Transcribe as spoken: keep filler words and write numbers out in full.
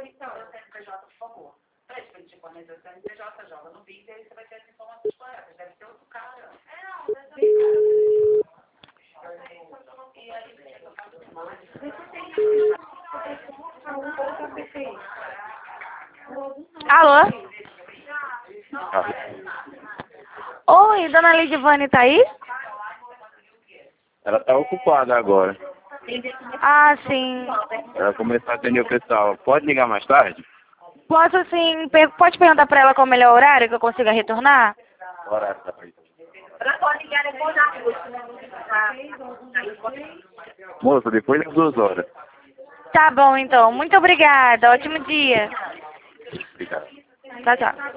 seu C N P J, por favor. Pede pra ele te fornecer o C N P J, joga no Big e aí você vai ter as informações corretas. Deve ser outro cara. É, não, deve ser Alô? Oi, dona Lidivane tá aí? Ela tá ocupada agora. Ah, sim. Ela começou a atender o pessoal. Pode ligar mais tarde? Posso sim, per- pode perguntar pra ela qual é o melhor horário que eu consiga retornar? Horário da tarde. ela pode ligar depois da noite. Moça, depois das duas horas. Tá bom então, muito obrigada, ótimo dia. Obrigado. Tchau, tchau.